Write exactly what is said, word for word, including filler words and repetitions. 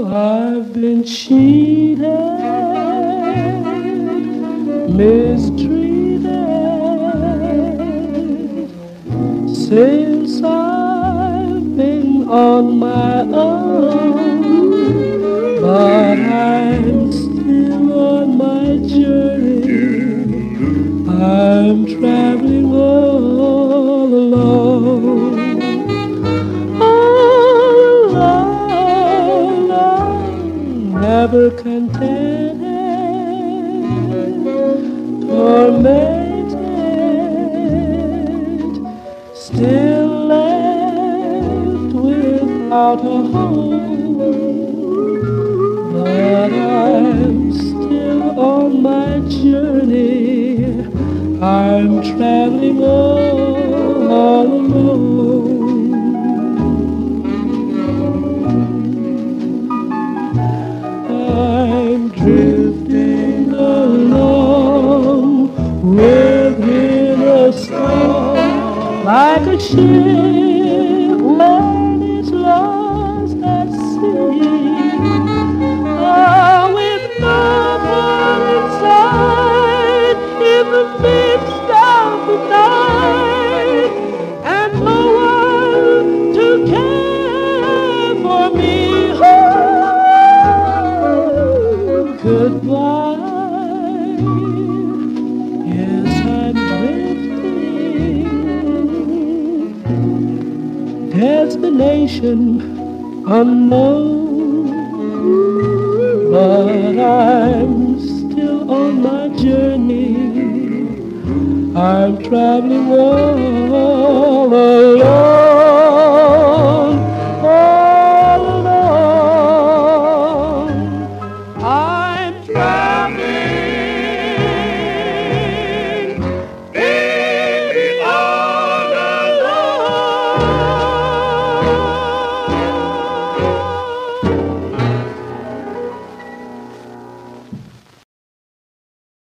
I've been cheated, mistreated since I've been on my own, but I'm still on my journey. I'm traveling all alone, all alone, never contented, tormented, still left without a home, but I'm still on my journey. I'm traveling all, all alone. I'm drifting along within a storm, like a ship when it's lost at sea. Oh, with nothing inside in the midst of the night, and no one to care for me. Oh, goodbye. Yes, I'm drifting. Destination unknown, but I'm still on my journey. I'm traveling all alone.